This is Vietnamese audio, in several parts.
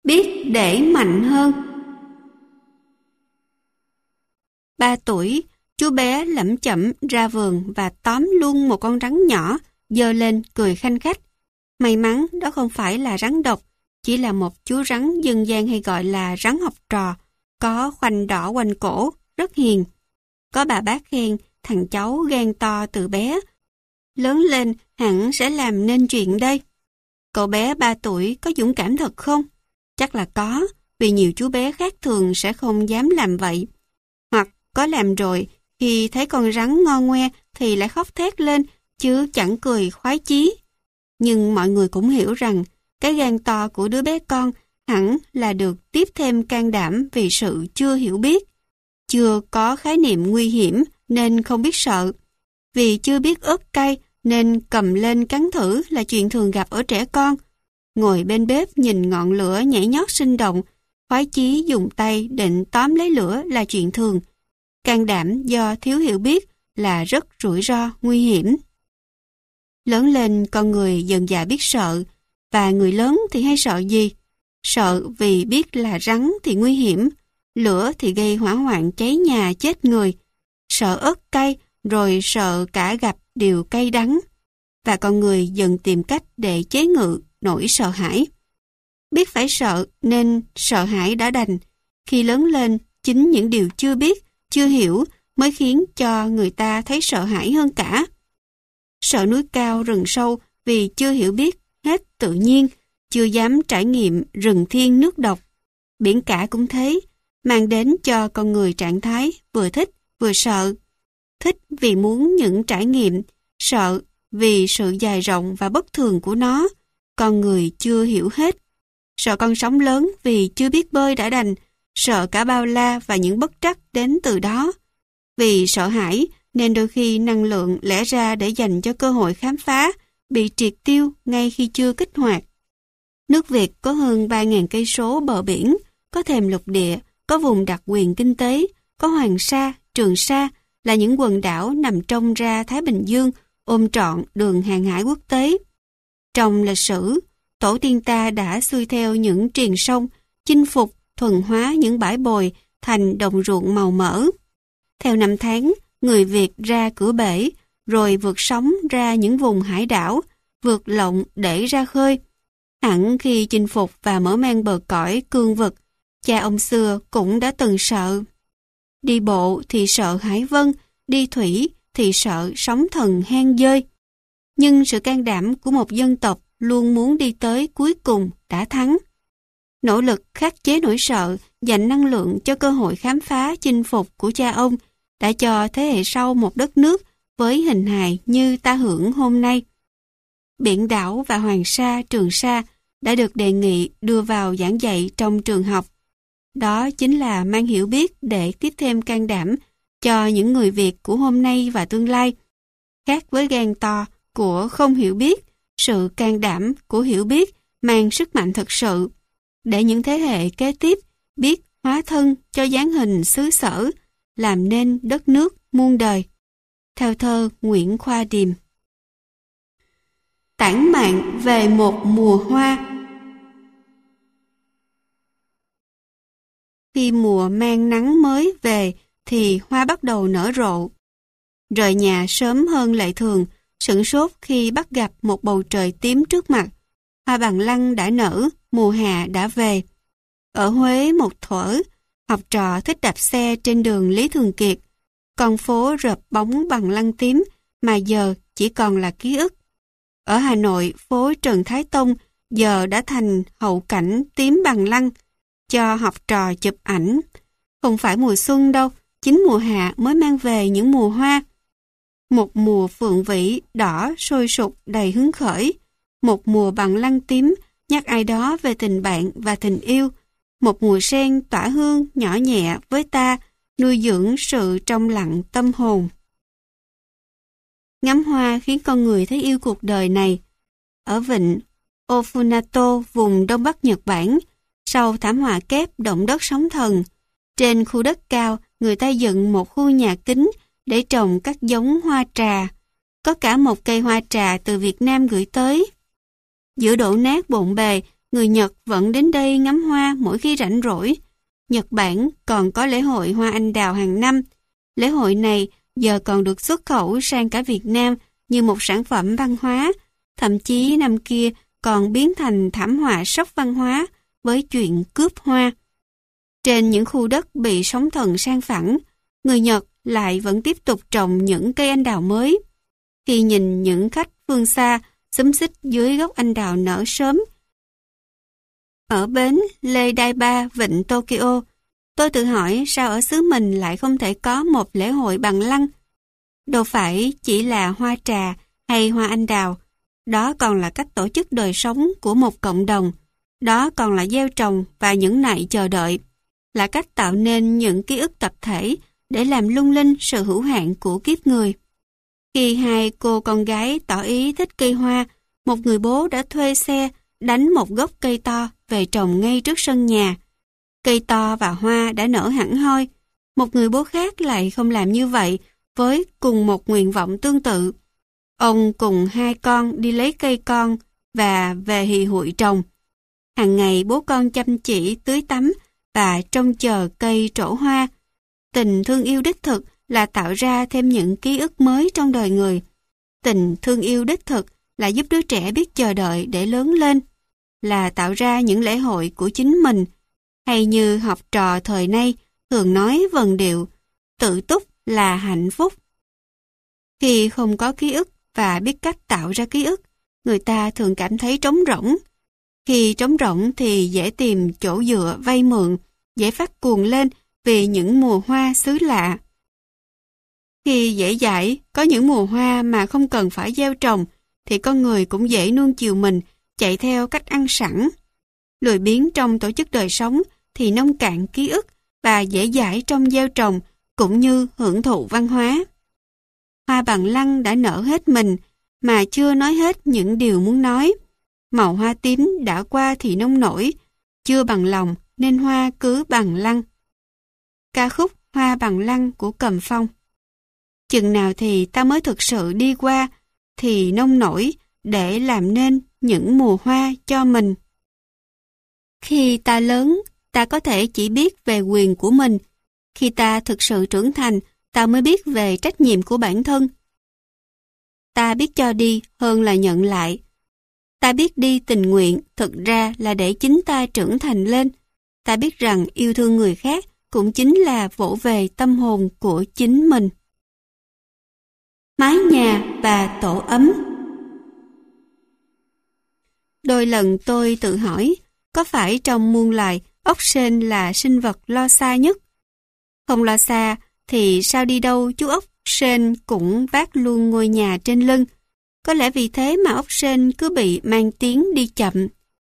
biết để mạnh hơn. 3 tuổi, chú bé lẩm chẩm ra vườn và tóm luôn một con rắn nhỏ, giơ lên cười khanh khách. May mắn đó không phải là rắn độc, chỉ là một chú rắn dân gian hay gọi là rắn học trò, có khoanh đỏ quanh cổ, rất hiền. Có bà bác khen thằng cháu gan to từ bé, lớn lên hẳn sẽ làm nên chuyện đây. Cậu bé 3 tuổi có dũng cảm thật không? Chắc là có, vì nhiều chú bé khác thường sẽ không dám làm vậy. Hoặc có làm rồi, khi thấy con rắn ngon ngoe thì lại khóc thét lên, chứ chẳng cười khoái chí. Nhưng mọi người cũng hiểu rằng cái gan to của đứa bé con hẳn là được tiếp thêm can đảm vì sự chưa hiểu biết. Chưa có khái niệm nguy hiểm nên không biết sợ. Vì chưa biết ớt cay nên cầm lên cắn thử là chuyện thường gặp ở trẻ con. Ngồi bên bếp nhìn ngọn lửa nhảy nhót sinh động, khoái chí dùng tay định tóm lấy lửa là chuyện thường. Can đảm do thiếu hiểu biết là rất rủi ro, nguy hiểm. Lớn lên con người dần dà biết sợ, và người lớn thì hay sợ gì? Sợ vì biết là rắn thì nguy hiểm, lửa thì gây hỏa hoạn cháy nhà chết người, sợ ớt cay rồi sợ cả gặp điều cay đắng. Và con người dần tìm cách để chế ngự nỗi sợ hãi. Biết phải sợ nên sợ hãi đã đành. Khi lớn lên, chính những điều chưa biết, chưa hiểu mới khiến cho người ta thấy sợ hãi hơn cả. Sợ núi cao rừng sâu vì chưa hiểu biết hết tự nhiên, chưa dám trải nghiệm rừng thiên nước độc. Biển cả cũng thế, mang đến cho con người trạng thái vừa thích vừa sợ. Thích vì muốn những trải nghiệm, sợ vì sự dài rộng và bất thường của nó, con người chưa hiểu hết. Sợ con sóng lớn vì chưa biết bơi đã đành, sợ cả bao la và những bất trắc đến từ đó. Vì sợ hãi nên đôi khi năng lượng lẽ ra để dành cho cơ hội khám phá bị triệt tiêu ngay khi chưa kích hoạt. Nước Việt có hơn 3.000 cây số bờ biển, có thềm lục địa, có vùng đặc quyền kinh tế, có Hoàng Sa, Trường Sa là những quần đảo nằm trong ra Thái Bình Dương, ôm trọn đường hàng hải quốc tế. Trong lịch sử, tổ tiên ta đã xuôi theo những triền sông, chinh phục, thuần hóa những bãi bồi thành đồng ruộng màu mỡ. Theo năm tháng, người Việt ra cửa bể, rồi vượt sóng ra những vùng hải đảo, vượt lộng để ra khơi. Hẳn khi chinh phục và mở mang bờ cõi cương vực, cha ông xưa cũng đã từng sợ. Đi bộ thì sợ hải vân, đi thủy thì sợ sóng thần hang dơi. Nhưng sự can đảm của một dân tộc luôn muốn đi tới cuối cùng đã thắng. Nỗ lực khắc chế nỗi sợ, dành năng lượng cho cơ hội khám phá chinh phục của cha ông đã cho thế hệ sau một đất nước với hình hài như ta hưởng hôm nay. Biển đảo và Hoàng Sa, Trường Sa đã được đề nghị đưa vào giảng dạy trong trường học. Đó chính là mang hiểu biết để tiếp thêm can đảm cho những người Việt của hôm nay và tương lai. Khác với gan to của không hiểu biết, sự can đảm của hiểu biết mang sức mạnh thực sự, để những thế hệ kế tiếp biết hóa thân cho dáng hình xứ sở, làm nên đất nước muôn đời. Theo thơ Nguyễn Khoa Điềm. Tản mạn về một mùa hoa. Khi mùa mang nắng mới về thì hoa bắt đầu nở rộ. Rời nhà sớm hơn lệ thường, sửng sốt khi bắt gặp một bầu trời tím trước mặt. Hoa bằng lăng đã nở, mùa hạ đã về. Ở Huế một thuở, học trò thích đạp xe trên đường Lý Thường Kiệt. Con phố rợp bóng bằng lăng tím mà giờ chỉ còn là ký ức. Ở Hà Nội, phố Trần Thái Tông giờ đã thành hậu cảnh tím bằng lăng cho học trò chụp ảnh. Không phải mùa xuân đâu, chính mùa hạ mới mang về những mùa hoa. Một mùa phượng vĩ đỏ sôi sục đầy hứng khởi. Một mùa bằng lăng tím nhắc ai đó về tình bạn và tình yêu. Một mùa sen tỏa hương nhỏ nhẹ với ta, nuôi dưỡng sự trong lặng tâm hồn. Ngắm hoa khiến con người thấy yêu cuộc đời này. Ở vịnh Ofunato, vùng Đông Bắc Nhật Bản, sau thảm họa kép động đất sóng thần, trên khu đất cao người ta dựng một khu nhà kính để trồng các giống hoa trà. Có cả một cây hoa trà từ Việt Nam gửi tới. Giữa đổ nát bộn bề, người Nhật vẫn đến đây ngắm hoa mỗi khi rảnh rỗi. Nhật Bản còn có lễ hội hoa anh đào hàng năm. Lễ hội này giờ còn được xuất khẩu sang cả Việt Nam như một sản phẩm văn hóa, thậm chí năm kia còn biến thành thảm họa sốc văn hóa với chuyện cướp hoa. Trên những khu đất bị sóng thần san phẳng, người Nhật lại vẫn tiếp tục trồng những cây anh đào mới. Khi nhìn những khách phương xa xúm xít dưới gốc anh đào nở sớm ở bến Lê Đai Ba, vịnh Tokyo, tôi tự hỏi sao ở xứ mình lại không thể có một lễ hội bằng lăng. Đâu phải chỉ là hoa trà hay hoa anh đào, đó còn là cách tổ chức đời sống của một cộng đồng, đó còn là gieo trồng và nhẫn nại chờ đợi, là cách tạo nên những ký ức tập thể để làm lung linh sự hữu hạn của kiếp người. Khi hai cô con gái tỏ ý thích cây hoa, một người bố đã thuê xe đánh một gốc cây to về trồng ngay trước sân nhà. Cây to và hoa đã nở hẳn hoi. Một người bố khác lại không làm như vậy với cùng một nguyện vọng tương tự. Ông cùng hai con đi lấy cây con và về hì hụi trồng. Hàng ngày bố con chăm chỉ tưới tắm và trông chờ cây trổ hoa. Tình thương yêu đích thực là tạo ra thêm những ký ức mới trong đời người. Tình thương yêu đích thực là giúp đứa trẻ biết chờ đợi để lớn lên, là tạo ra những lễ hội của chính mình, hay như học trò thời nay thường nói vần điệu, tự túc là hạnh phúc. Khi không có ký ức và biết cách tạo ra ký ức, người ta thường cảm thấy trống rỗng. Khi trống rỗng thì dễ tìm chỗ dựa vay mượn, dễ phát cuồng lên vì những mùa hoa xứ lạ. Khi dễ dãi, có những mùa hoa mà không cần phải gieo trồng, thì con người cũng dễ nuông chiều mình, chạy theo cách ăn sẵn. Lười biếng trong tổ chức đời sống thì nông cạn ký ức và dễ dãi trong gieo trồng cũng như hưởng thụ văn hóa. Hoa bằng lăng đã nở hết mình mà chưa nói hết những điều muốn nói. Màu hoa tím đã qua thì nông nổi, chưa bằng lòng nên hoa cứ bằng lăng. Ca khúc Hoa bằng lăng của Cầm Phong. Chừng nào thì ta mới thực sự đi qua thì nông nổi để làm nên những mùa hoa cho mình. Khi ta lớn, ta có thể chỉ biết về quyền của mình. Khi ta thực sự trưởng thành, ta mới biết về trách nhiệm của bản thân. Ta biết cho đi hơn là nhận lại. Ta biết đi tình nguyện thực ra là để chính ta trưởng thành lên. Ta biết rằng yêu thương người khác cũng chính là vỗ về tâm hồn của chính mình. Mái nhà và tổ ấm. Đôi lần tôi tự hỏi, có phải trong muôn loài, ốc sên là sinh vật lo xa nhất? Không lo xa, thì sao đi đâu chú ốc sên cũng vác luôn ngôi nhà trên lưng. Có lẽ vì thế mà ốc sên cứ bị mang tiếng đi chậm.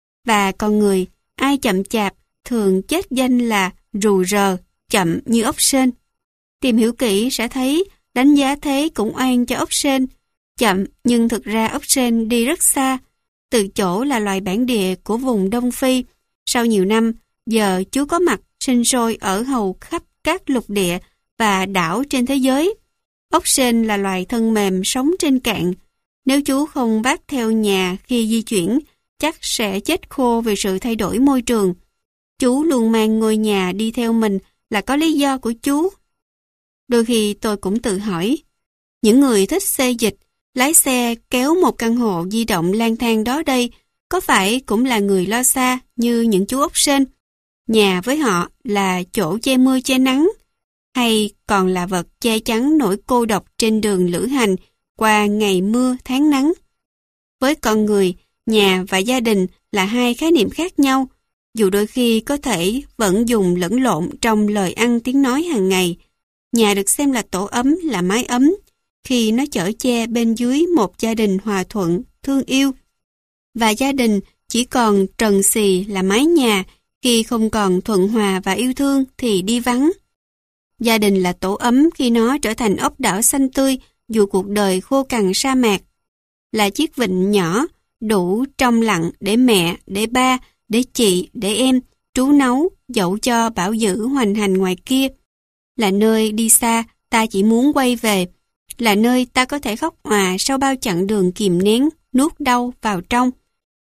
Và con người, ai chậm chạp, thường chết danh là rù rờ, chậm như ốc sên. Tìm hiểu kỹ sẽ thấy, đánh giá thế cũng oan cho ốc sên. Chậm nhưng thực ra ốc sên đi rất xa. Từ chỗ là loài bản địa của vùng Đông Phi. Sau nhiều năm, giờ chú có mặt sinh sôi ở hầu khắp các lục địa và đảo trên thế giới. Ốc sên là loài thân mềm sống trên cạn. Nếu chú không vác theo nhà khi di chuyển, chắc sẽ chết khô vì sự thay đổi môi trường. Chú luôn mang ngôi nhà đi theo mình là có lý do của chú. Đôi khi tôi cũng tự hỏi, những người thích xê dịch, lái xe kéo một căn hộ di động lang thang đó đây, có phải cũng là người lo xa như những chú ốc sên? Nhà với họ là chỗ che mưa che nắng, hay còn là vật che chắn nỗi cô độc trên đường lữ hành qua ngày mưa tháng nắng? Với con người, nhà và gia đình là hai khái niệm khác nhau, dù đôi khi có thể vẫn dùng lẫn lộn trong lời ăn tiếng nói hàng ngày. Nhà được xem là tổ ấm, là mái ấm, khi nó chở che bên dưới một gia đình hòa thuận, thương yêu. Và gia đình chỉ còn trần xì là mái nhà, khi không còn thuận hòa và yêu thương thì đi vắng. Gia đình là tổ ấm khi nó trở thành ốc đảo xanh tươi dù cuộc đời khô cằn sa mạc. Là chiếc vịnh nhỏ, đủ trong lặng để mẹ, để ba, để chị, để em, trú nấu, dẫu cho bão dữ hoành hành ngoài kia. Là nơi đi xa, ta chỉ muốn quay về. Là nơi ta có thể khóc òa sau bao chặng đường kìm nén, nuốt đau vào trong.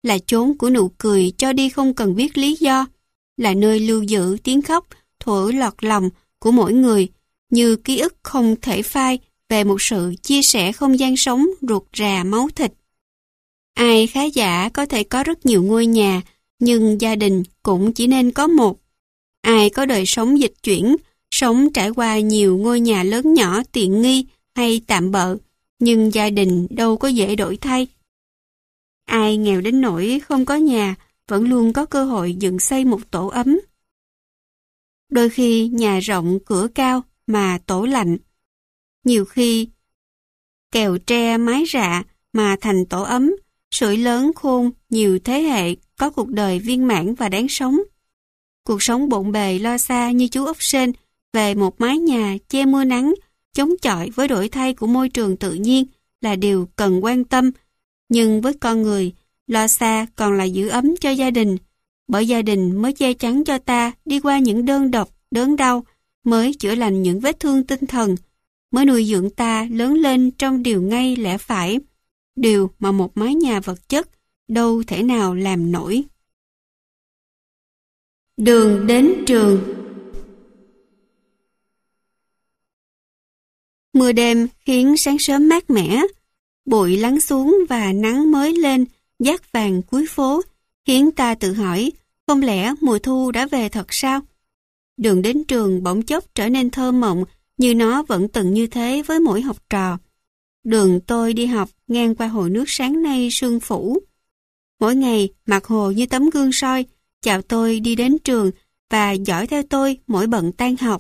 là chốn của nụ cười cho đi không cần biết lý do, là nơi lưu giữ tiếng khóc thổi lọt lòng của mỗi người, như ký ức không thể phai về một sự chia sẻ không gian sống ruột rà máu thịt. Ai khá giả có thể có rất nhiều ngôi nhà, nhưng gia đình cũng chỉ nên có một. Ai có đời sống dịch chuyển, sống trải qua nhiều ngôi nhà lớn nhỏ tiện nghi hay tạm bợ, nhưng gia đình đâu có dễ đổi thay. Ai nghèo đến nỗi không có nhà, vẫn luôn có cơ hội dựng xây một tổ ấm. Đôi khi nhà rộng cửa cao mà tổ lạnh. Nhiều khi kèo tre mái rạ mà thành tổ ấm, sưởi lớn khôn nhiều thế hệ có cuộc đời viên mãn và đáng sống. Cuộc sống bộn bề lo xa như chú ốc sên về một mái nhà che mưa nắng, chống chọi với đổi thay của môi trường tự nhiên là điều cần quan tâm. Nhưng với con người, lo xa còn là giữ ấm cho gia đình, bởi gia đình mới che chắn cho ta đi qua những đơn độc, đớn đau, mới chữa lành những vết thương tinh thần, mới nuôi dưỡng ta lớn lên trong điều ngay lẽ phải, điều mà một mái nhà vật chất đâu thể nào làm nổi. Đường đến trường. Mưa đêm khiến sáng sớm mát mẻ, bụi lắng xuống và nắng mới lên, dát vàng cuối phố, khiến ta tự hỏi, không lẽ mùa thu đã về thật sao? Đường đến trường bỗng chốc trở nên thơ mộng, như nó vẫn từng như thế với mỗi học trò. Đường tôi đi học ngang qua hồ nước sáng nay sương phủ. Mỗi ngày mặt hồ như tấm gương soi, chào tôi đi đến trường và dõi theo tôi mỗi bận tan học.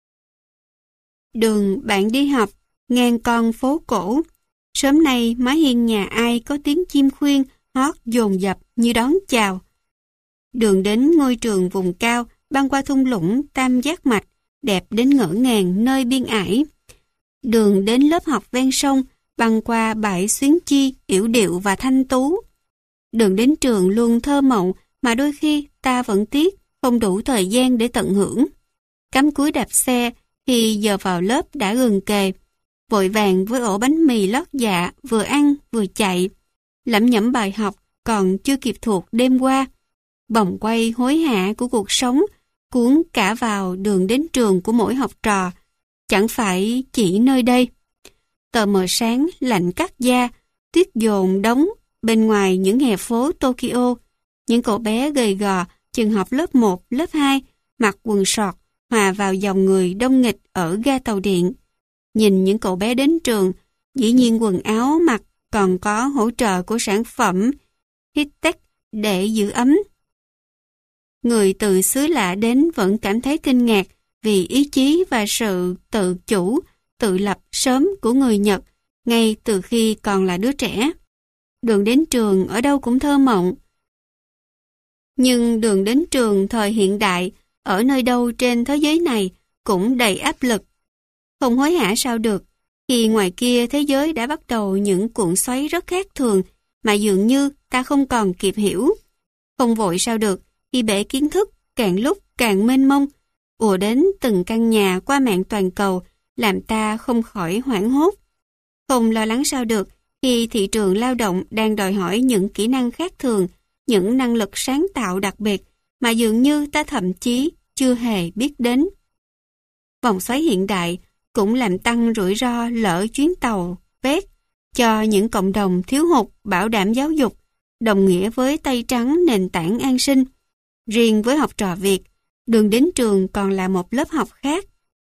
Đường bạn đi học ngang con phố cổ. Sớm nay mái hiên nhà ai có tiếng chim khuyên hót dồn dập như đón chào. Đường đến ngôi trường vùng cao băng qua thung lũng tam giác mạch, đẹp đến ngỡ ngàng nơi biên ải. Đường đến lớp học ven sông băng qua bãi xuyến chi yểu điệu và thanh tú. Đường đến trường luôn thơ mộng mà đôi khi ta vẫn tiếc không đủ thời gian để tận hưởng. Cắm cúi đạp xe khi giờ vào lớp đã gần kề, vội vàng với ổ bánh mì lót dạ vừa ăn vừa chạy, lẩm nhẩm bài học còn chưa kịp thuộc đêm qua. Vòng quay hối hả của cuộc sống cuốn cả vào đường đến trường của mỗi học trò, chẳng phải chỉ nơi đây. Tờ mờ sáng lạnh cắt da, tuyết dồn đóng bên ngoài những hè phố Tokyo. Những cậu bé gầy gò chừng học lớp 1, lớp 2, mặc quần sọt, hòa vào dòng người đông nghịch ở ga tàu điện. Nhìn những cậu bé đến trường, dĩ nhiên quần áo mặc còn có hỗ trợ của sản phẩm Hittech để giữ ấm. Người từ xứ lạ đến vẫn cảm thấy kinh ngạc vì ý chí và sự tự chủ, tự lập sớm của người Nhật, ngay từ khi còn là đứa trẻ. Đường đến trường ở đâu cũng thơ mộng. Nhưng đường đến trường thời hiện đại, ở nơi đâu trên thế giới này, cũng đầy áp lực. Không hối hả sao được, khi ngoài kia thế giới đã bắt đầu những cuộn xoáy rất khác thường, mà dường như ta không còn kịp hiểu. Không vội sao được, khi bể kiến thức càng lúc càng mênh mông, ùa đến từng căn nhà qua mạng toàn cầu, làm ta không khỏi hoảng hốt. Không lo lắng sao được, khi thị trường lao động đang đòi hỏi những kỹ năng khác thường, những năng lực sáng tạo đặc biệt mà dường như ta thậm chí chưa hề biết đến. Vòng xoáy hiện đại cũng làm tăng rủi ro lỡ chuyến tàu vét cho những cộng đồng thiếu hụt bảo đảm giáo dục, đồng nghĩa với tay trắng nền tảng an sinh. Riêng với học trò Việt, đường đến trường còn là một lớp học khác.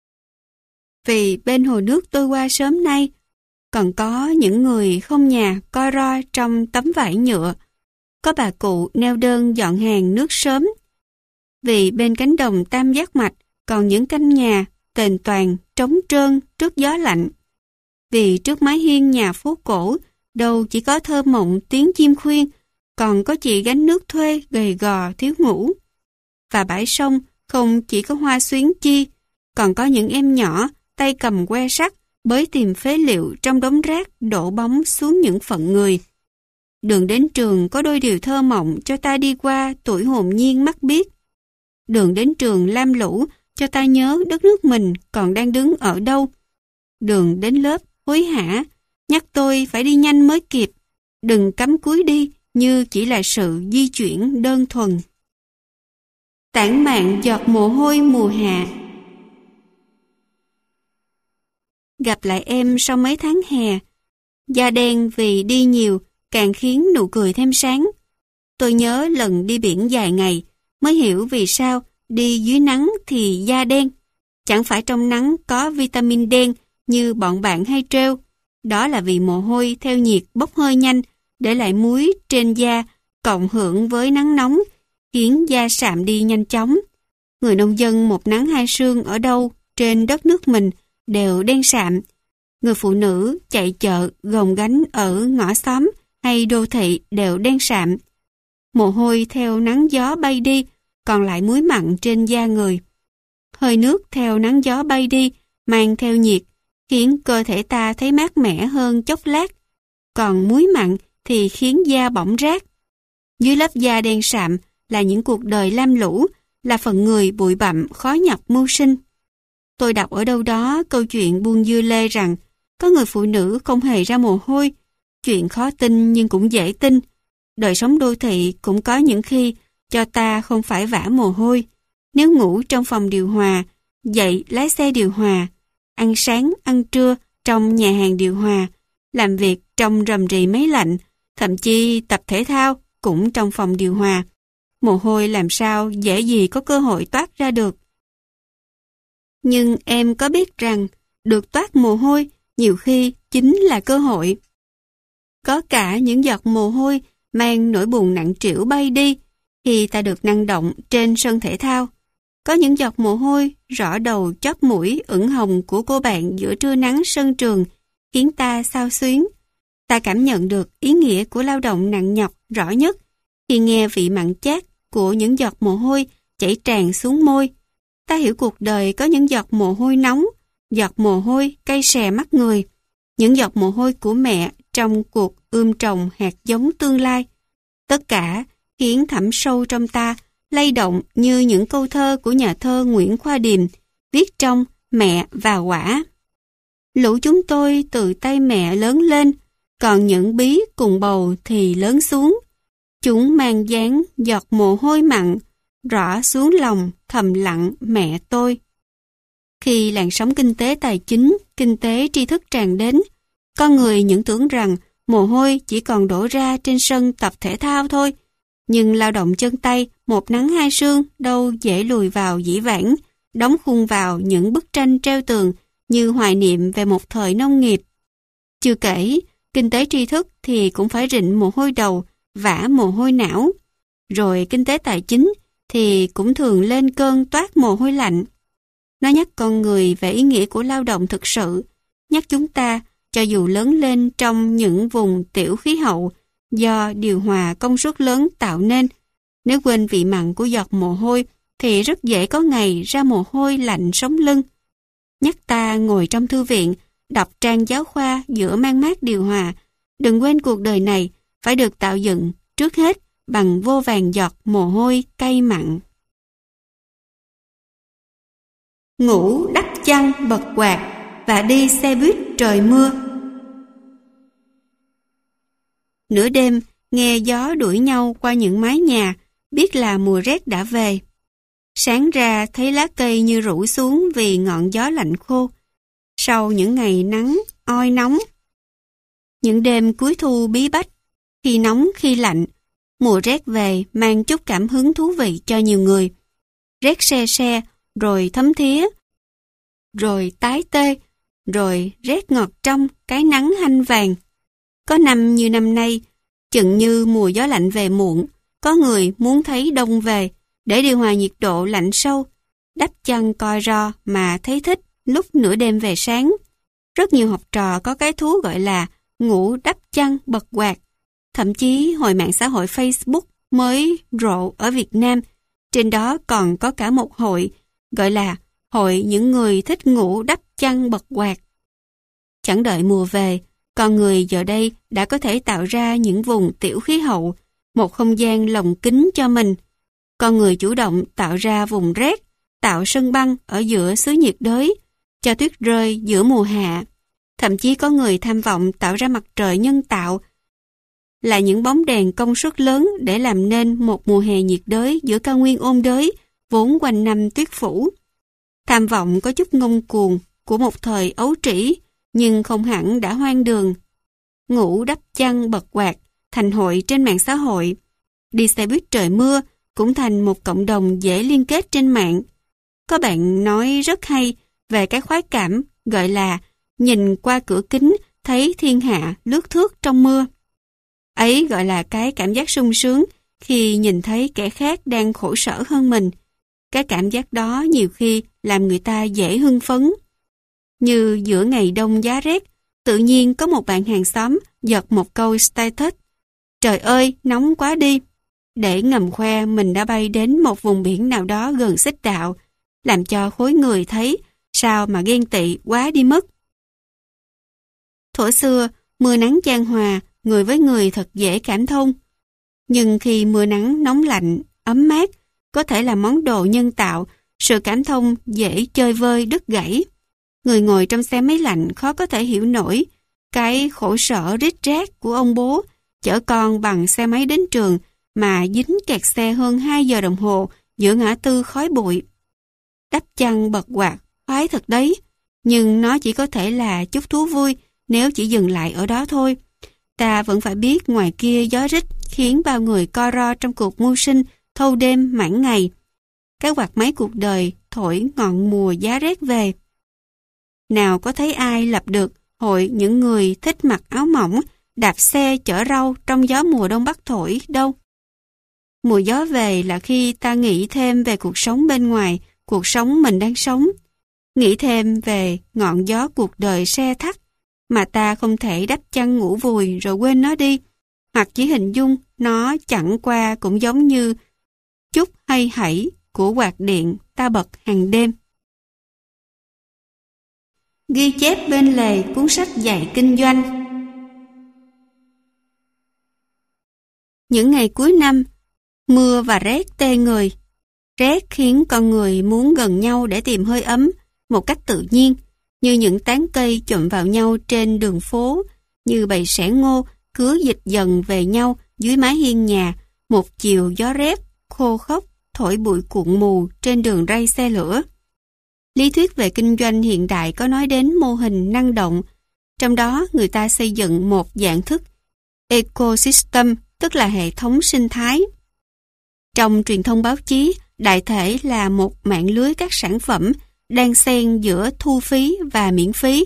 Vì bên hồ nước tôi qua sớm nay, còn có những người không nhà co ro trong tấm vải nhựa, có bà cụ neo đơn dọn hàng nước sớm. Vì bên cánh đồng tam giác mạch còn những căn nhà tền toàn trống trơn trước gió lạnh. Vì trước mái hiên nhà phố cổ đâu chỉ có thơ mộng tiếng chim khuyên, còn có chị gánh nước thuê gầy gò thiếu ngủ. Và bãi sông không chỉ có hoa xuyến chi, còn có những em nhỏ tay cầm que sắt bới tìm phế liệu trong đống rác đổ bóng xuống những phận người. Đường đến trường có đôi điều thơ mộng cho ta đi qua tuổi hồn nhiên mắt biết. Đường đến trường lam lũ cho ta nhớ đất nước mình còn đang đứng ở đâu. Đường đến lớp hối hả nhắc tôi phải đi nhanh mới kịp. Đừng cắm cúi đi như chỉ là sự di chuyển đơn thuần. Tản mạn giọt mồ hôi mùa hạ. Gặp lại em sau mấy tháng hè, da đen vì đi nhiều càng khiến nụ cười thêm sáng. Tôi nhớ lần đi biển dài ngày mới hiểu vì sao đi dưới nắng thì da đen. Chẳng phải trong nắng có vitamin đen như bọn bạn hay trêu. Đó là vì mồ hôi theo nhiệt bốc hơi nhanh, để lại muối trên da, cộng hưởng với nắng nóng, khiến da sạm đi nhanh chóng. Người nông dân một nắng hai sương ở đâu trên đất nước mình đều đen sạm. Người phụ nữ chạy chợ gồng gánh ở ngõ xóm hay đô thị đều đen sạm. Mồ hôi theo nắng gió bay đi, còn lại muối mặn trên da người. Hơi nước theo nắng gió bay đi, mang theo nhiệt, khiến cơ thể ta thấy mát mẻ hơn chốc lát. Còn muối mặn thì khiến da bỏng rát. Dưới lớp da đen sạm là những cuộc đời lam lũ, là phận người bụi bặm khó nhọc mưu sinh. Tôi đọc ở đâu đó câu chuyện buôn dưa lê rằng có người phụ nữ không hề ra mồ hôi. Chuyện khó tin nhưng cũng dễ tin. Đời sống đô thị cũng có những khi cho ta không phải vã mồ hôi. Nếu ngủ trong phòng điều hòa, dậy lái xe điều hòa, ăn sáng, ăn trưa trong nhà hàng điều hòa, làm việc trong rầm rì máy lạnh, thậm chí tập thể thao cũng trong phòng điều hòa. Mồ hôi làm sao dễ gì có cơ hội toát ra được. Nhưng em có biết rằng được toát mồ hôi nhiều khi chính là cơ hội. Có cả những giọt mồ hôi mang nỗi buồn nặng trĩu bay đi khi ta được năng động trên sân thể thao. Có những giọt mồ hôi rõ đầu chóp mũi ửng hồng của cô bạn giữa trưa nắng sân trường khiến ta xao xuyến. Ta cảm nhận được ý nghĩa của lao động nặng nhọc rõ nhất khi nghe vị mặn chát của những giọt mồ hôi chảy tràn xuống môi. Ta hiểu cuộc đời có những giọt mồ hôi nóng, giọt mồ hôi cay xè mắt người, những giọt mồ hôi của mẹ trong cuộc ươm trồng hạt giống tương lai. Tất cả khiến thẳm sâu trong ta, lay động như những câu thơ của nhà thơ Nguyễn Khoa Điềm, viết trong Mẹ và Quả. Lũ chúng tôi từ tay mẹ lớn lên, còn những bí cùng bầu thì lớn xuống. Chúng mang dáng giọt mồ hôi mặn, rõ xuống lòng thầm lặng mẹ tôi. Khi làn sóng kinh tế tài chính, kinh tế tri thức tràn đến, con người những tưởng rằng mồ hôi chỉ còn đổ ra trên sân tập thể thao thôi. Nhưng lao động chân tay, một nắng hai sương đâu dễ lùi vào dĩ vãng, đóng khung vào những bức tranh treo tường như hoài niệm về một thời nông nghiệp. Chưa kể, kinh tế tri thức thì cũng phải rịn mồ hôi đầu, vã mồ hôi não. Rồi kinh tế tài chính thì cũng thường lên cơn toát mồ hôi lạnh. Nó nhắc con người về ý nghĩa của lao động thực sự, nhắc chúng ta cho dù lớn lên trong những vùng tiểu khí hậu do điều hòa công suất lớn tạo nên, nếu quên vị mặn của giọt mồ hôi thì rất dễ có ngày ra mồ hôi lạnh sống lưng. Nhắc ta ngồi trong thư viện, đọc trang giáo khoa giữa man mát điều hòa, đừng quên cuộc đời này phải được tạo dựng trước hết bằng vô vàn giọt mồ hôi cay mặn. Ngủ đắp chăn bật quạt và đi xe buýt trời mưa. Nửa đêm, nghe gió đuổi nhau qua những mái nhà, biết là mùa rét đã về. Sáng ra thấy lá cây như rũ xuống vì ngọn gió lạnh khô. Sau những ngày nắng, oi nóng. Những đêm cuối thu bí bách, khi nóng khi lạnh, mùa rét về mang chút cảm hứng thú vị cho nhiều người. Rét se se, rồi thấm thía, rồi tái tê, rồi rét ngọt trong cái nắng hanh vàng. Có năm như năm nay, chừng như mùa gió lạnh về muộn, có người muốn thấy đông về, để điều hòa nhiệt độ lạnh sâu, đắp chăn coi ro mà thấy thích lúc nửa đêm về sáng. Rất nhiều học trò có cái thú gọi là ngủ đắp chăn bật quạt. Thậm chí hồi mạng xã hội Facebook mới rộ ở Việt Nam, trên đó còn có cả một hội gọi là Hội những người thích ngủ đắp chăn bật quạt. Chẳng đợi mùa về, con người giờ đây đã có thể tạo ra những vùng tiểu khí hậu, một không gian lồng kính cho mình. Con người chủ động tạo ra vùng rét, tạo sân băng ở giữa xứ nhiệt đới, cho tuyết rơi giữa mùa hạ. Thậm chí có người tham vọng tạo ra mặt trời nhân tạo là những bóng đèn công suất lớn để làm nên một mùa hè nhiệt đới giữa cao nguyên ôn đới, vốn quanh năm tuyết phủ. Tham vọng có chút ngông cuồng của một thời ấu trĩ, nhưng không hẳn đã hoang đường. Ngủ đắp chăn bật quạt, thành hội trên mạng xã hội. Đi xe buýt trời mưa cũng thành một cộng đồng dễ liên kết trên mạng. Có bạn nói rất hay về cái khoái cảm gọi là nhìn qua cửa kính thấy thiên hạ lướt thướt trong mưa. Ấy gọi là cái cảm giác sung sướng khi nhìn thấy kẻ khác đang khổ sở hơn mình. Cái cảm giác đó nhiều khi làm người ta dễ hưng phấn. Như giữa ngày đông giá rét, tự nhiên có một bạn hàng xóm giật một câu status: "Trời ơi, nóng quá đi!" để ngầm khoe mình đã bay đến một vùng biển nào đó gần xích đạo, làm cho khối người thấy sao mà ghen tị quá đi mất. Thuở xưa, mưa nắng chan hòa, người với người thật dễ cảm thông. Nhưng khi mưa nắng nóng lạnh, ấm mát, có thể là món đồ nhân tạo, sự cảm thông dễ chơi vơi đứt gãy. Người ngồi trong xe máy lạnh khó có thể hiểu nổi cái khổ sở rít rát của ông bố chở con bằng xe máy đến trường mà dính kẹt xe hơn 2 giờ đồng hồ giữa ngã tư khói bụi. Đắp chăn bật quạt, khoái thật đấy, nhưng nó chỉ có thể là chút thú vui nếu chỉ dừng lại ở đó thôi. Ta vẫn phải biết ngoài kia gió rít khiến bao người co ro trong cuộc mưu sinh thâu đêm mãn ngày. Cái quạt máy cuộc đời thổi ngọn mùa giá rét về. Nào có thấy ai lập được hội những người thích mặc áo mỏng, đạp xe chở rau trong gió mùa đông bắc thổi đâu. Mùa gió về là khi ta nghĩ thêm về cuộc sống bên ngoài, cuộc sống mình đang sống. Nghĩ thêm về ngọn gió cuộc đời se thắt, mà ta không thể đắp chăn ngủ vùi rồi quên nó đi, hoặc chỉ hình dung nó chẳng qua cũng giống như chút hay hãy của quạt điện ta bật hàng đêm. Ghi chép bên lề cuốn sách dạy kinh doanh. Những ngày cuối năm, mưa và rét tê người. Rét khiến con người muốn gần nhau để tìm hơi ấm một cách tự nhiên, như những tán cây chụm vào nhau trên đường phố, như bầy sẻ ngô cứ dịch dần về nhau dưới mái hiên nhà, một chiều gió rét, khô khốc, thổi bụi cuộn mù trên đường ray xe lửa. Lý thuyết về kinh doanh hiện đại có nói đến mô hình năng động, trong đó người ta xây dựng một dạng thức ecosystem, tức là hệ thống sinh thái. Trong truyền thông báo chí, đại thể là một mạng lưới các sản phẩm đang xen giữa thu phí và miễn phí,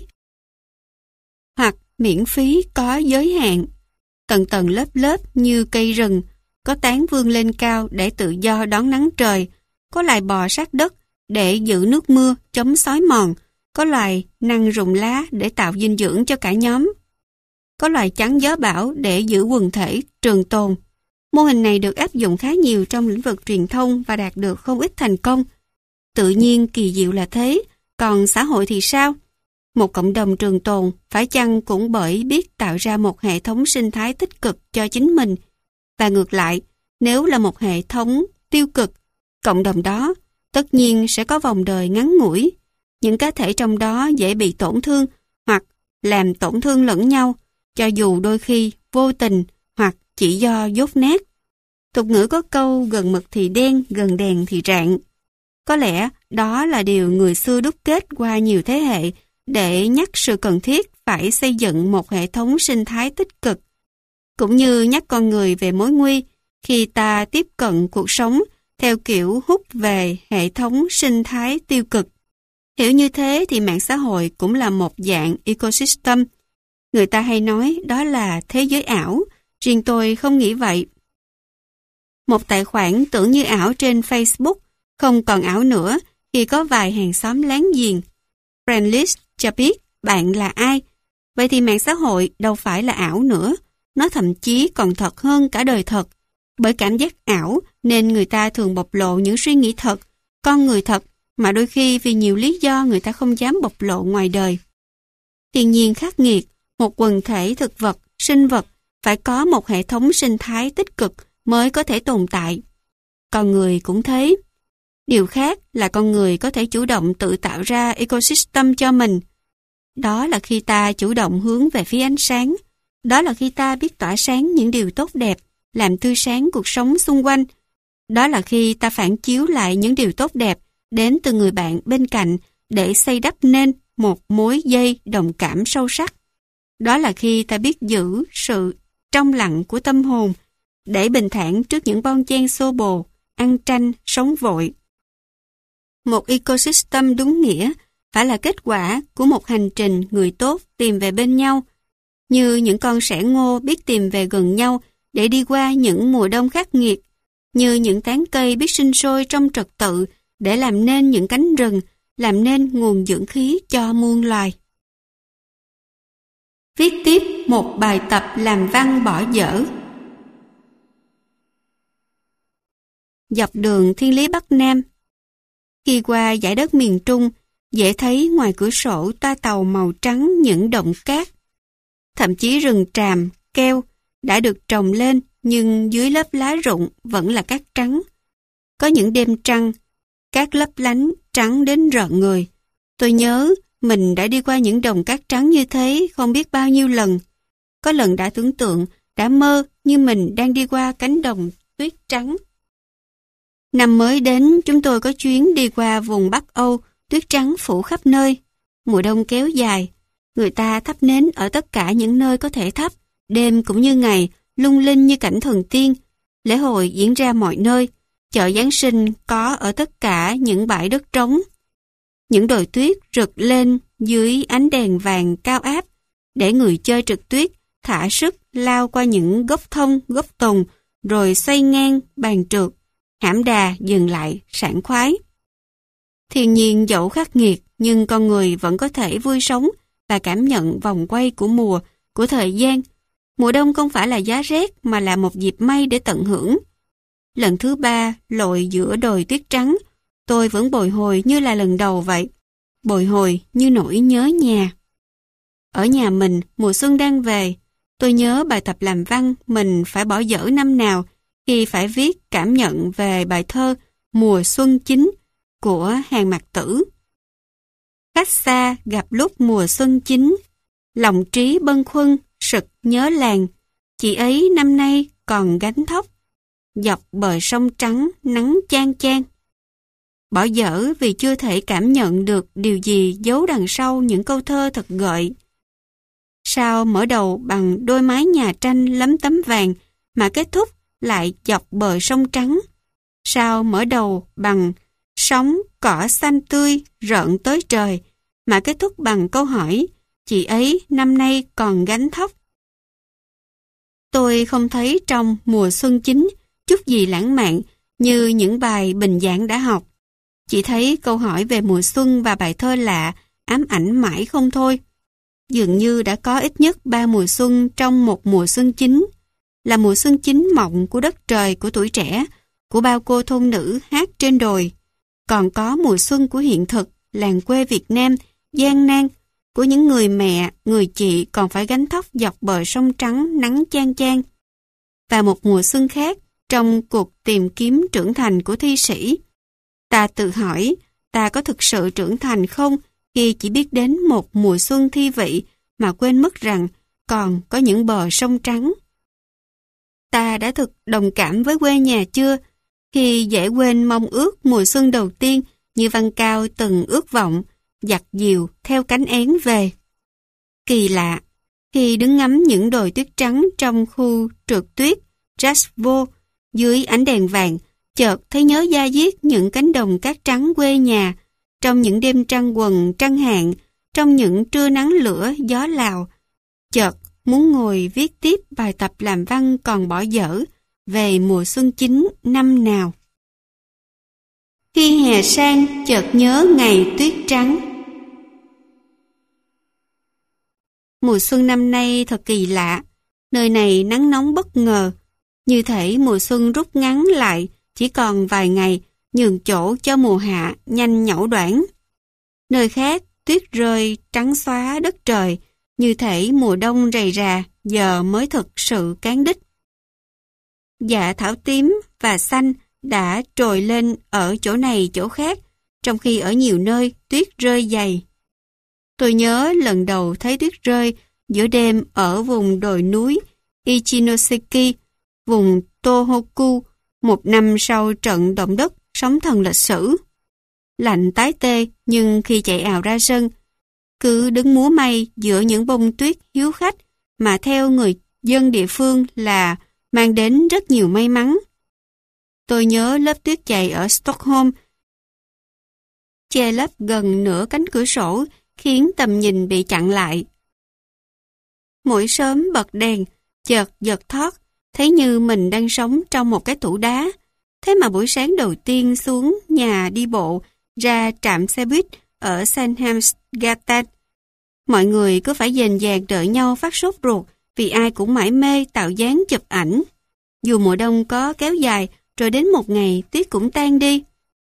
hoặc miễn phí có giới hạn, tầng tầng lớp lớp như cây rừng, có tán vươn lên cao để tự do đón nắng trời, có loài bò sát đất để giữ nước mưa chống xói mòn, có loài năng rụng lá để tạo dinh dưỡng cho cả nhóm, có loài chắn gió bão để giữ quần thể trường tồn. Mô hình này được áp dụng khá nhiều trong lĩnh vực truyền thông và đạt được không ít thành công. Tự nhiên kỳ diệu là thế, còn xã hội thì sao? Một cộng đồng trường tồn phải chăng cũng bởi biết tạo ra một hệ thống sinh thái tích cực cho chính mình. Và ngược lại, nếu là một hệ thống tiêu cực, cộng đồng đó tất nhiên sẽ có vòng đời ngắn ngủi. Những cá thể trong đó dễ bị tổn thương hoặc làm tổn thương lẫn nhau, cho dù đôi khi vô tình hoặc chỉ do dốt nát. Tục ngữ có câu gần mực thì đen, gần đèn thì rạng. Có lẽ đó là điều người xưa đúc kết qua nhiều thế hệ để nhắc sự cần thiết phải xây dựng một hệ thống sinh thái tích cực, cũng như nhắc con người về mối nguy khi ta tiếp cận cuộc sống theo kiểu hút về hệ thống sinh thái tiêu cực. Hiểu như thế thì mạng xã hội cũng là một dạng ecosystem. Người ta hay nói đó là thế giới ảo, riêng tôi không nghĩ vậy. Một tài khoản tưởng như ảo trên Facebook không còn ảo nữa khi có vài hàng xóm láng giềng. Friendlist cho biết bạn là ai. Vậy thì mạng xã hội đâu phải là ảo nữa, nó thậm chí còn thật hơn cả đời thật. Bởi cảm giác ảo nên người ta thường bộc lộ những suy nghĩ thật, con người thật, mà đôi khi vì nhiều lý do người ta không dám bộc lộ ngoài đời. Thiên nhiên khắc nghiệt, một quần thể thực vật, sinh vật phải có một hệ thống sinh thái tích cực mới có thể tồn tại. Con người cũng thế. Điều khác là con người có thể chủ động tự tạo ra ecosystem cho mình. Đó là khi ta chủ động hướng về phía ánh sáng, Đó là khi ta biết tỏa sáng những điều tốt đẹp, làm tươi sáng cuộc sống xung quanh. Đó là khi ta phản chiếu lại những điều tốt đẹp đến từ người bạn bên cạnh để xây đắp nên một mối dây đồng cảm sâu sắc. Đó là khi ta biết giữ sự trong lặng của tâm hồn để bình thản trước những bon chen xô bồ, ăn tranh, sống vội. Một ecosystem đúng nghĩa phải là kết quả của một hành trình người tốt tìm về bên nhau, như những con sẻ ngô biết tìm về gần nhau để đi qua những mùa đông khắc nghiệt, như những tán cây biết sinh sôi trong trật tự để làm nên những cánh rừng, làm nên nguồn dưỡng khí cho muôn loài. Viết tiếp một bài tập làm văn bỏ dở. Dọc đường thiên lý Bắc Nam. Khi qua dải đất miền Trung, dễ thấy ngoài cửa sổ toa tàu màu trắng những động cát. Thậm chí rừng tràm, keo đã được trồng lên nhưng dưới lớp lá rụng vẫn là cát trắng. Có những đêm trăng, cát lấp lánh trắng đến rợn người. Tôi nhớ mình đã đi qua những đồng cát trắng như thế không biết bao nhiêu lần. Có lần đã tưởng tượng, đã mơ như mình đang đi qua cánh đồng tuyết trắng. Năm mới đến, chúng tôi có chuyến đi qua vùng Bắc Âu, tuyết trắng phủ khắp nơi. Mùa đông kéo dài, người ta thắp nến ở tất cả những nơi có thể thắp, đêm cũng như ngày, lung linh như cảnh thần tiên. Lễ hội diễn ra mọi nơi, chợ Giáng sinh có ở tất cả những bãi đất trống. Những đồi tuyết rực lên dưới ánh đèn vàng cao áp, để người chơi trượt tuyết thả sức lao qua những gốc thông, gốc tùng, rồi xoay ngang bàn trượt, hãm đà dừng lại, sảng khoái. Thiên nhiên dẫu khắc nghiệt, nhưng con người vẫn có thể vui sống và cảm nhận vòng quay của mùa, của thời gian. Mùa đông không phải là giá rét mà là một dịp may để tận hưởng. Lần thứ 3 lội giữa đồi tuyết trắng, tôi vẫn bồi hồi như là lần đầu vậy. Bồi hồi như nỗi nhớ nhà. Ở nhà mình, mùa xuân đang về. Tôi nhớ bài tập làm văn mình phải bỏ dở năm nào khi phải viết cảm nhận về bài thơ Mùa Xuân Chính của Hàn Mặc Tử. Khách xa gặp lúc mùa xuân chín, lòng trí bâng khuâng, sực nhớ làng. Chị ấy năm nay còn gánh thóc, dọc bờ sông trắng nắng chang chang. Bỏ dở vì chưa thể cảm nhận được điều gì giấu đằng sau những câu thơ thật gợi. Sao mở đầu bằng đôi mái nhà tranh lấm tấm vàng mà kết thúc lại dọc bờ sông trắng? Sao mở đầu bằng sóng cỏ xanh tươi rợn tới trời mà kết thúc bằng câu hỏi chị ấy năm nay còn gánh thóc? Tôi không thấy trong mùa xuân chính chút gì lãng mạn như những bài bình giảng đã học. Chỉ thấy câu hỏi về mùa xuân và bài thơ lạ ám ảnh mãi không thôi. Dường như đã có ít nhất 3 mùa xuân trong một mùa xuân chính, là mùa xuân chính mộng của đất trời, của tuổi trẻ, của bao cô thôn nữ hát trên đồi. Còn có mùa xuân của hiện thực, làng quê Việt Nam, gian nan, của những người mẹ, người chị còn phải gánh thóc dọc bờ sông trắng nắng chang chang. Và một mùa xuân khác trong cuộc tìm kiếm trưởng thành của thi sĩ. Ta tự hỏi, ta có thực sự trưởng thành không khi chỉ biết đến một mùa xuân thi vị mà quên mất rằng còn có những bờ sông trắng? Ta đã thực đồng cảm với quê nhà chưa, khi dễ quên mong ước mùa xuân đầu tiên như Văn Cao từng ước vọng, giặt diều theo cánh én về? Kỳ lạ, khi đứng ngắm những đồi tuyết trắng trong khu trượt tuyết Jasvo dưới ánh đèn vàng, chợt thấy nhớ da diết những cánh đồng cát trắng quê nhà, trong những đêm trăng quần trăng hạn, trong những trưa nắng lửa gió Lào. Chợt muốn ngồi viết tiếp bài tập làm văn còn bỏ dở về mùa xuân chính năm nào. Khi hè sang chợt nhớ ngày tuyết trắng. Mùa xuân năm nay thật kỳ lạ. Nơi này nắng nóng bất ngờ, như thể mùa xuân rút ngắn lại chỉ còn vài ngày, nhường chỗ cho mùa hạ nhanh nhẩu đoảng. Nơi khác tuyết rơi trắng xóa đất trời, như thể mùa đông rầy rà giờ mới thực sự cán đích. Dạ thảo tím và xanh đã trồi lên ở chỗ này chỗ khác, trong khi ở nhiều nơi tuyết rơi dày. Tôi nhớ lần đầu thấy tuyết rơi giữa đêm ở vùng đồi núi Ichinoseki, vùng Tohoku, một năm sau trận động đất sóng thần lịch sử. Lạnh tái tê, nhưng khi chạy ào ra sân, cứ đứng múa may giữa những bông tuyết hiếu khách mà theo người dân địa phương là mang đến rất nhiều may mắn. Tôi nhớ lớp tuyết dày ở Stockholm che lấp gần nửa cánh cửa sổ, khiến tầm nhìn bị chặn lại. Mỗi sớm bật đèn, chợt giật thót, thấy như mình đang sống trong một cái tủ đá. Thế mà buổi sáng đầu tiên xuống nhà đi bộ ra trạm xe buýt ở Sandhamnsgatan, mọi người cứ phải dền dàng đợi nhau phát sốt ruột vì ai cũng mải mê tạo dáng chụp ảnh. Dù mùa đông có kéo dài, rồi đến một ngày tuyết cũng tan đi.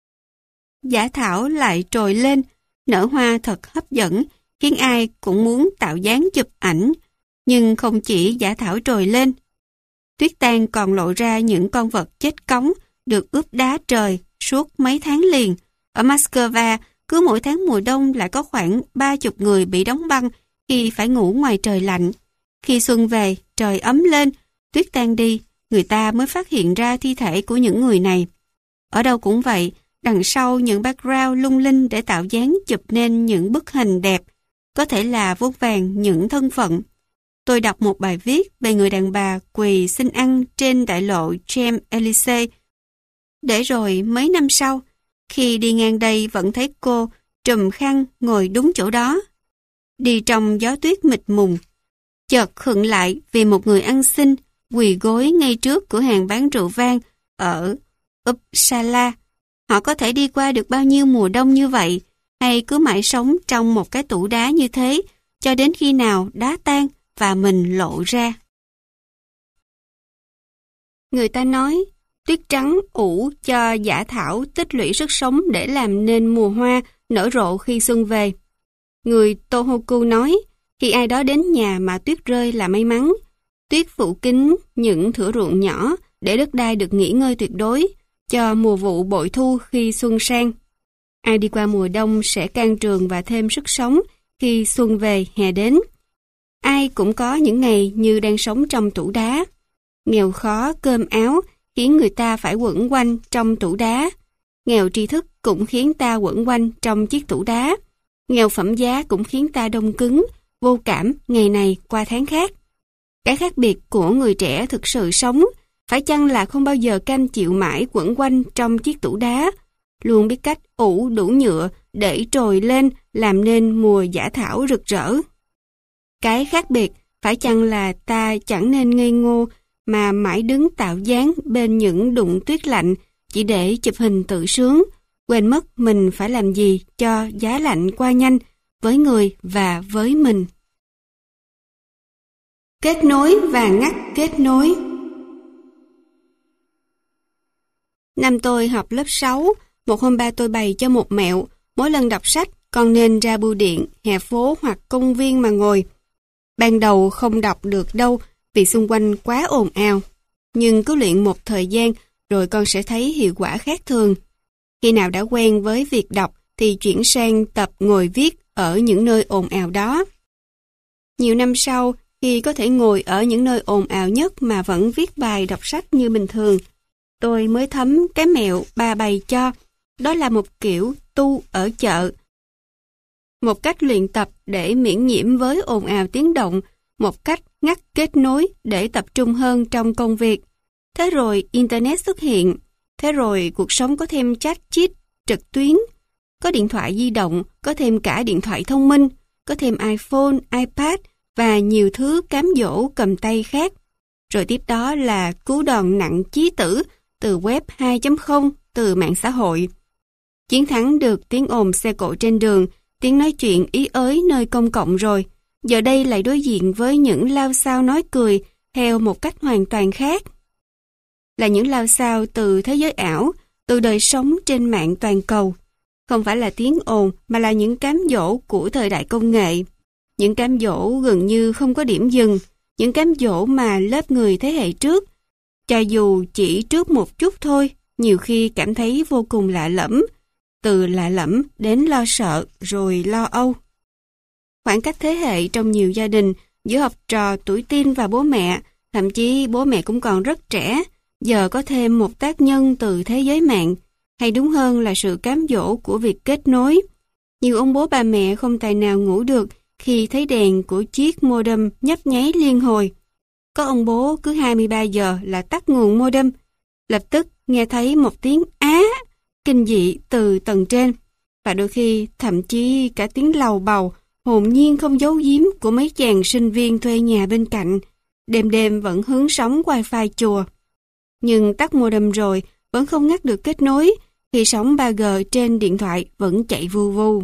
Dã thảo lại trồi lên, nở hoa thật hấp dẫn, khiến ai cũng muốn tạo dáng chụp ảnh. Nhưng không chỉ dã thảo trồi lên, tuyết tan còn lộ ra những con vật chết cóng được ướp đá trời suốt mấy tháng liền. Ở Moscow, cứ mỗi tháng mùa đông lại có khoảng 30 người bị đóng băng khi phải ngủ ngoài trời lạnh. Khi xuân về, trời ấm lên, tuyết tan đi, người ta mới phát hiện ra thi thể của những người này. Ở đâu cũng vậy, đằng sau những background lung linh để tạo dáng chụp nên những bức hình đẹp, có thể là vô vàn những thân phận. Tôi đọc một bài viết về người đàn bà quỳ xin ăn trên đại lộ Champs-Élysées. Để rồi mấy năm sau, khi đi ngang đây vẫn thấy cô trùm khăn ngồi đúng chỗ đó. Đi trong gió tuyết mịt mùng, chợt khựng lại vì một người ăn xin quỳ gối ngay trước cửa hàng bán rượu vang ở Uppsala. Họ có thể đi qua được bao nhiêu mùa đông như vậy, hay cứ mãi sống trong một cái tủ đá như thế, cho đến khi nào đá tan và mình lộ ra. Người ta nói, tuyết trắng ủ cho dã thảo tích lũy sức sống để làm nên mùa hoa nở rộ khi xuân về. Người Tohoku nói, khi ai đó đến nhà mà tuyết rơi là may mắn. Tuyết phủ kín những thửa ruộng nhỏ để đất đai được nghỉ ngơi tuyệt đối, cho mùa vụ bội thu khi xuân sang. Ai đi qua mùa đông sẽ can trường và thêm sức sống khi xuân về hè đến. Ai cũng có những ngày như đang sống trong tủ đá. Nghèo khó cơm áo khiến người ta phải quẩn quanh trong tủ đá. Nghèo tri thức cũng khiến ta quẩn quanh trong chiếc tủ đá. Nghèo phẩm giá cũng khiến ta đông cứng, vô cảm ngày này qua tháng khác. Cái khác biệt của người trẻ thực sự sống phải chăng là không bao giờ cam chịu mãi quẩn quanh trong chiếc tủ đá, luôn biết cách ủ đủ nhựa để trồi lên làm nên mùa dã thảo rực rỡ. Cái khác biệt phải chăng là ta chẳng nên ngây ngô mà mãi đứng tạo dáng bên những đụng tuyết lạnh chỉ để chụp hình tự sướng, quên mất mình phải làm gì cho giá lạnh qua nhanh với người và với mình. Kết nối và ngắt kết nối. Năm tôi học lớp 6, một hôm ba tôi bày cho một mẹo, mỗi lần đọc sách con nên ra bưu điện, hè phố hoặc công viên mà ngồi. Ban đầu không đọc được đâu vì xung quanh quá ồn ào, nhưng cứ luyện một thời gian rồi con sẽ thấy hiệu quả khác thường. Khi nào đã quen với việc đọc thì chuyển sang tập ngồi viết ở những nơi ồn ào đó. Nhiều năm sau, khi có thể ngồi ở những nơi ồn ào nhất mà vẫn viết bài đọc sách như bình thường, tôi mới thấm cái mẹo ba bày cho, đó là một kiểu tu ở chợ. Một cách luyện tập để miễn nhiễm với ồn ào tiếng động, một cách ngắt kết nối để tập trung hơn trong công việc. Thế rồi Internet xuất hiện, thế rồi cuộc sống có thêm chat chít trực tuyến, có điện thoại di động, có thêm cả điện thoại thông minh, có thêm iPhone, iPad và nhiều thứ cám dỗ cầm tay khác. Rồi tiếp đó là cú đòn nặng chí tử từ web 2.0, từ mạng xã hội. Chiến thắng được tiếng ồn xe cộ trên đường, tiếng nói chuyện ý ới nơi công cộng rồi. Giờ đây lại đối diện với những lao xao nói cười theo một cách hoàn toàn khác. Là những lao xao từ thế giới ảo, từ đời sống trên mạng toàn cầu. Không phải là tiếng ồn mà là những cám dỗ của thời đại công nghệ. Những cám dỗ gần như không có điểm dừng, những cám dỗ mà lớp người thế hệ trước, cho dù chỉ trước một chút thôi, nhiều khi cảm thấy vô cùng lạ lẫm, từ lạ lẫm đến lo sợ rồi lo âu. Khoảng cách thế hệ trong nhiều gia đình giữa học trò tuổi teen và bố mẹ, thậm chí bố mẹ cũng còn rất trẻ, giờ có thêm một tác nhân từ thế giới mạng, hay đúng hơn là sự cám dỗ của việc kết nối. Nhiều ông bố bà mẹ không tài nào ngủ được khi thấy đèn của chiếc modem nhấp nháy liên hồi. Có ông bố cứ 23 giờ là tắt nguồn modem, lập tức nghe thấy một tiếng á kinh dị từ tầng trên, và đôi khi thậm chí cả tiếng lầu bầu hồn nhiên không giấu giếm của mấy chàng sinh viên thuê nhà bên cạnh, đêm đêm vẫn hứng sóng wifi chùa. Nhưng tắt modem rồi vẫn không ngắt được kết nối, khi sóng 3G trên điện thoại vẫn chạy vu vu.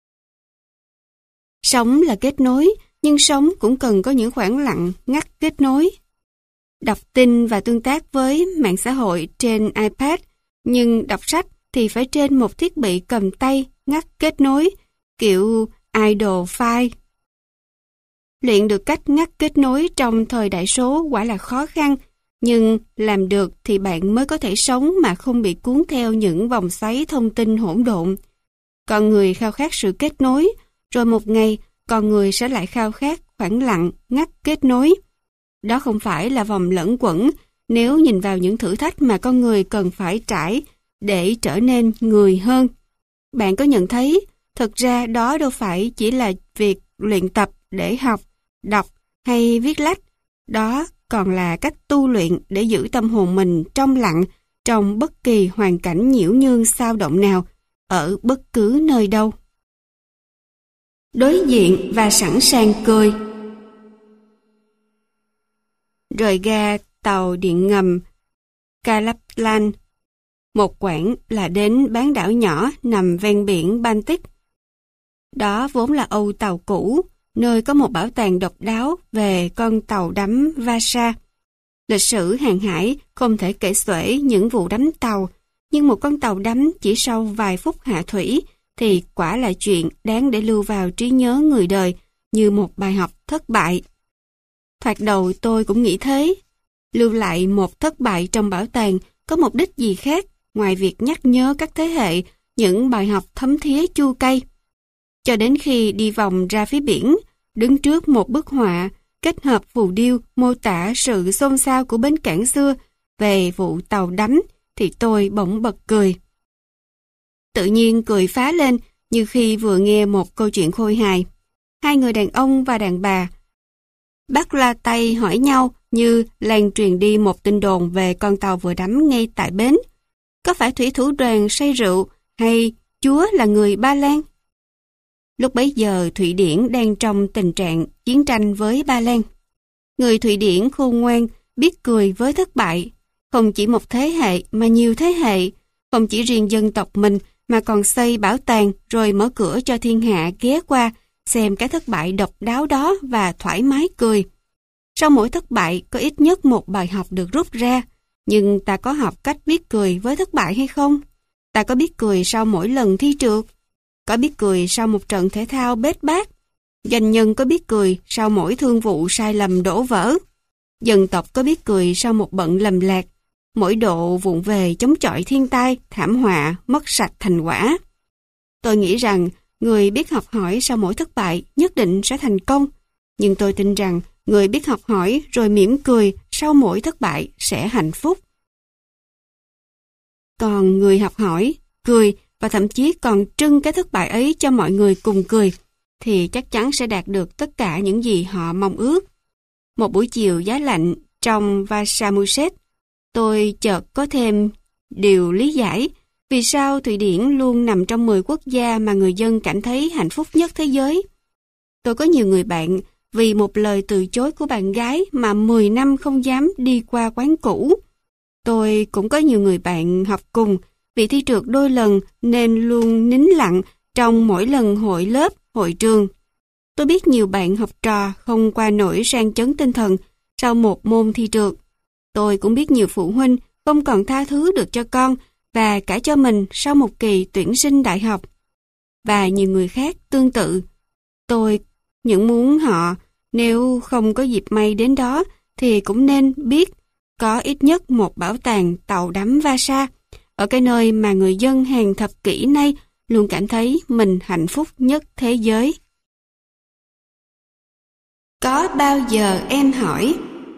Sóng là kết nối, nhưng sóng cũng cần có những khoảng lặng ngắt kết nối. Đọc tin và tương tác với mạng xã hội trên iPad, nhưng đọc sách thì phải trên một thiết bị cầm tay ngắt kết nối, kiểu idle file. Luyện được cách ngắt kết nối trong thời đại số quả là khó khăn, nhưng làm được thì bạn mới có thể sống mà không bị cuốn theo những vòng xoáy thông tin hỗn độn. Con người khao khát sự kết nối, rồi một ngày con người sẽ lại khao khát khoảng lặng ngắt kết nối. Đó không phải là vòng lẫn quẩn nếu nhìn vào những thử thách mà con người cần phải trải để trở nên người hơn. Bạn có nhận thấy, thực ra đó đâu phải chỉ là việc luyện tập để học, đọc hay viết lách. Đó còn là cách tu luyện để giữ tâm hồn mình trong lặng trong bất kỳ hoàn cảnh nhiễu nhương xao động nào, ở bất cứ nơi đâu. Đối diện và sẵn sàng cười. Rời ga tàu điện ngầm Kalaplan, một quãng là đến bán đảo nhỏ nằm ven biển Baltic. Đó vốn là âu tàu cũ, nơi có một bảo tàng độc đáo về con tàu đắm Vasa. Lịch sử hàng hải không thể kể xuể những vụ đắm tàu, nhưng một con tàu đắm chỉ sau vài phút hạ thủy thì quả là chuyện đáng để lưu vào trí nhớ người đời như một bài học thất bại. Thoạt đầu tôi cũng nghĩ thế. Lưu lại một thất bại trong bảo tàng có mục đích gì khác ngoài việc nhắc nhớ các thế hệ những bài học thấm thía chua cay. Cho đến khi đi vòng ra phía biển, đứng trước một bức họa kết hợp phù điêu mô tả sự xôn xao của bến cảng xưa về vụ tàu đắm, thì tôi bỗng bật cười. Tự nhiên cười phá lên như khi vừa nghe một câu chuyện khôi hài. Hai người đàn ông và đàn bà bắt la tay hỏi nhau như lan truyền đi một tin đồn về con tàu vừa đắm ngay tại bến. Có phải thủy thủ đoàn say rượu hay Chúa là người Ba Lan? Lúc bấy giờ Thụy Điển đang trong tình trạng chiến tranh với Ba Lan. Người Thụy Điển khôn ngoan, biết cười với thất bại. Không chỉ một thế hệ mà nhiều thế hệ, không chỉ riêng dân tộc mình mà còn xây bảo tàng rồi mở cửa cho thiên hạ ghé qua xem cái thất bại độc đáo đó và thoải mái cười. Sau mỗi thất bại có ít nhất một bài học được rút ra, nhưng ta có học cách biết cười với thất bại hay không? Ta có biết cười sau mỗi lần thi trượt? Có biết cười sau một trận thể thao bết bát? Doanh nhân có biết cười sau mỗi thương vụ sai lầm đổ vỡ? Dân tộc có biết cười sau một bận lầm lạc, mỗi độ vụng về chống chọi thiên tai, thảm họa, mất sạch thành quả? Tôi nghĩ rằng người biết học hỏi sau mỗi thất bại nhất định sẽ thành công, nhưng tôi tin rằng người biết học hỏi rồi mỉm cười sau mỗi thất bại sẽ hạnh phúc. Còn người học hỏi, cười và thậm chí còn trưng cái thất bại ấy cho mọi người cùng cười, thì chắc chắn sẽ đạt được tất cả những gì họ mong ước. Một buổi chiều giá lạnh trong Vasamuset, tôi chợt có thêm điều lý giải vì sao Thụy Điển luôn nằm trong 10 quốc gia mà người dân cảm thấy hạnh phúc nhất thế giới. Tôi có nhiều người bạn vì một lời từ chối của bạn gái mà 10 năm không dám đi qua quán cũ. Tôi cũng có nhiều người bạn học cùng vì thi trượt đôi lần nên luôn nín lặng trong mỗi lần hội lớp, hội trường. Tôi biết nhiều bạn học trò không qua nổi sang chấn tinh thần sau một môn thi trượt. Tôi cũng biết nhiều phụ huynh không còn tha thứ được cho con và cả cho mình sau một kỳ tuyển sinh đại học. Và nhiều người khác tương tự. Tôi những muốn họ, nếu không có dịp may đến đó, thì cũng nên biết có ít nhất một bảo tàng tàu đắm Vasa, ở cái nơi mà người dân hàng thập kỷ nay luôn cảm thấy mình hạnh phúc nhất thế giới. Có bao giờ em hỏi?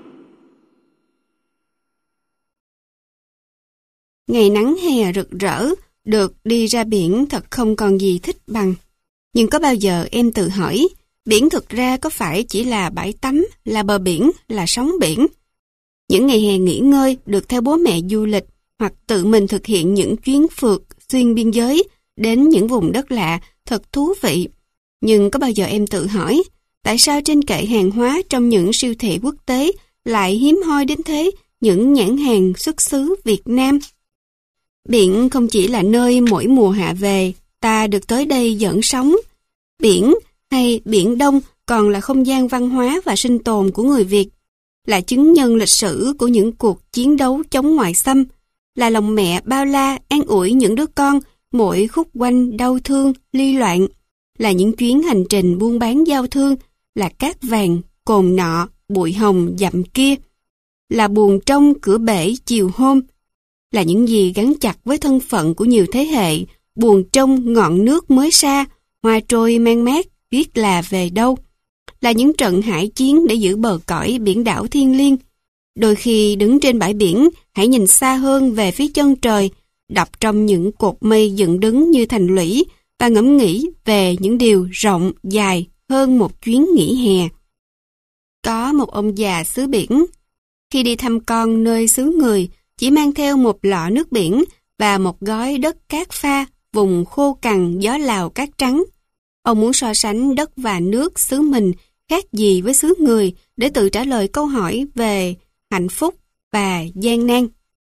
Ngày nắng hè rực rỡ, được đi ra biển thật không còn gì thích bằng. Nhưng có bao giờ em tự hỏi, biển thực ra có phải chỉ là bãi tắm, là bờ biển, là sóng biển? Những ngày hè nghỉ ngơi được theo bố mẹ du lịch hoặc tự mình thực hiện những chuyến phượt xuyên biên giới đến những vùng đất lạ thật thú vị. Nhưng có bao giờ em tự hỏi, tại sao trên kệ hàng hóa trong những siêu thị quốc tế lại hiếm hoi đến thế những nhãn hàng xuất xứ Việt Nam? Biển không chỉ là nơi mỗi mùa hạ về, ta được tới đây dẫn sóng. Biển hay Biển Đông còn là không gian văn hóa và sinh tồn của người Việt, là chứng nhân lịch sử của những cuộc chiến đấu chống ngoại xâm, là lòng mẹ bao la an ủi những đứa con mỗi khúc quanh đau thương, ly loạn, là những chuyến hành trình buôn bán giao thương, là cát vàng, cồn nọ, bụi hồng dặm kia, là buồn trong cửa bể chiều hôm, là những gì gắn chặt với thân phận của nhiều thế hệ, buồn trong ngọn nước mới xa, hoa trôi mang mát, biết là về đâu, là những trận hải chiến để giữ bờ cõi biển đảo thiêng liêng. Đôi khi đứng trên bãi biển, hãy nhìn xa hơn về phía chân trời, đập trong những cột mây dựng đứng như thành lũy và ngẫm nghĩ về những điều rộng, dài hơn một chuyến nghỉ hè. Có một ông già xứ biển, khi đi thăm con nơi xứ người, chỉ mang theo một lọ nước biển và một gói đất cát pha, vùng khô cằn gió Lào cát trắng. Ông muốn so sánh đất và nước xứ mình khác gì với xứ người để tự trả lời câu hỏi về hạnh phúc và gian nan.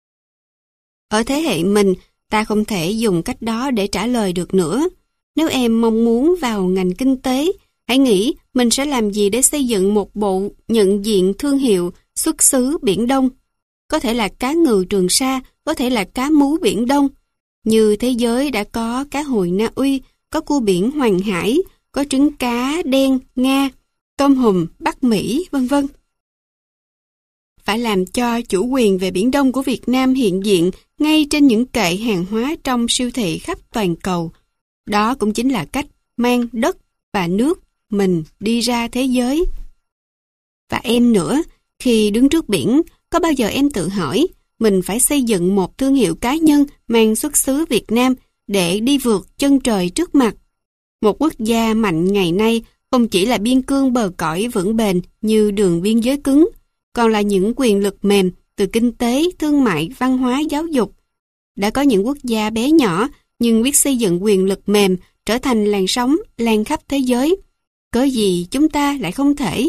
Ở thế hệ mình, ta không thể dùng cách đó để trả lời được nữa. Nếu em mong muốn vào ngành kinh tế, hãy nghĩ mình sẽ làm gì để xây dựng một bộ nhận diện thương hiệu xuất xứ Biển Đông. Có thể là cá ngừ Trường Sa, có thể là cá mú Biển Đông. Như thế giới đã có cá hồi Na Uy, có cua biển Hoàng Hải, có trứng cá đen Nga, tôm hùm Bắc Mỹ, vân vân. Phải làm cho chủ quyền về Biển Đông của Việt Nam hiện diện ngay trên những kệ hàng hóa trong siêu thị khắp toàn cầu. Đó cũng chính là cách mang đất và nước mình đi ra thế giới. Và em nữa, khi đứng trước biển, có bao giờ em tự hỏi mình phải xây dựng một thương hiệu cá nhân mang xuất xứ Việt Nam để đi vượt chân trời trước mặt? Một quốc gia mạnh ngày nay không chỉ là biên cương bờ cõi vững bền như đường biên giới cứng, còn là những quyền lực mềm từ kinh tế, thương mại, văn hóa, giáo dục. Đã có những quốc gia bé nhỏ nhưng biết xây dựng quyền lực mềm trở thành làn sóng lan khắp thế giới. Cớ gì chúng ta lại không thể?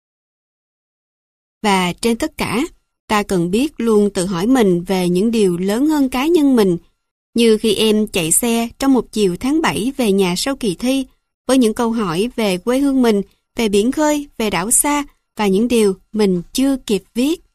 Và trên tất cả, ta cần biết luôn tự hỏi mình về những điều lớn hơn cá nhân mình, như khi em chạy xe trong một chiều tháng 7 về nhà sau kỳ thi, với những câu hỏi về quê hương mình, về biển khơi, về đảo xa và những điều mình chưa kịp viết.